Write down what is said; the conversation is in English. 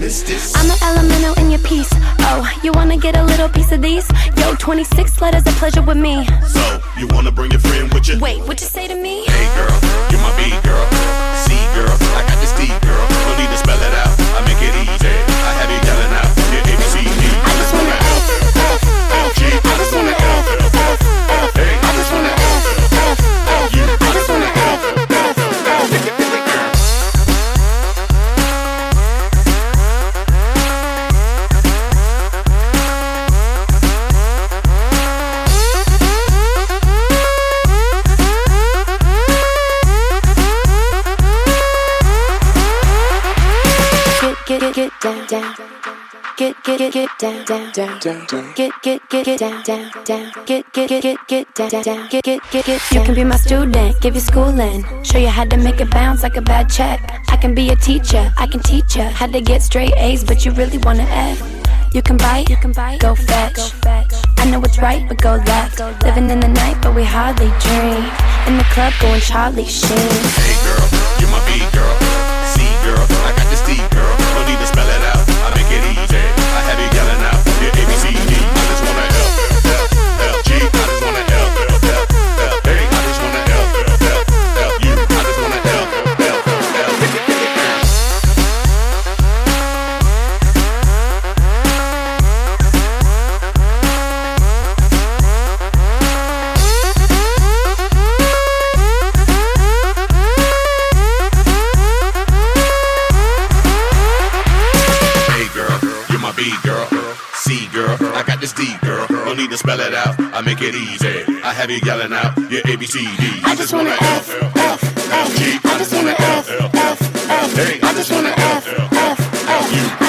miss this. I'm an elemental in your piece. Oh, you wanna get a little piece of these? Yo, 26 letters of pleasure with me. So, you wanna bring your friend with you? Wait, what you say to me? Hey girl, you're my B girl. C girl, I got this D girl. No need to spell it out, I make it easy. I have you yelling out, yeah, A, B, C, D. I just wanna F, F, F, G. I just wanna F, F, F, F, A. I just wanna F, F, F, U. I just wanna F, F, F, F. Get down, down. Get down, down, down, down. Get down, down, down. Get down, down. Get. You can be my student, give you schooling, show you how to make it bounce like a bad check. I can be a teacher, I can teach you how to get straight A's, but you really wanna F. You can bite, go fetch. I know what's right, but go left. Living in the night, but we hardly dream. In the club, going Charlie Sheen. Hey girl, you're my B girl. C girl, I got this D girl. No need to spell it out, I make it easy. I have you yelling out, yeah, A, B, C, D. I just wanna F, F, F, G. I just wanna F, F, F, F, A. I just wanna F, F, F, F, U. I just wanna F, F, F, F. B girl, C girl, I got this D girl. No need to spell it out, I make it easy. I have you yelling out, yeah, A, B, C, D. I just wanna F, F, F, G. I just wanna F, F, F, A. I just wanna F, F, F, U.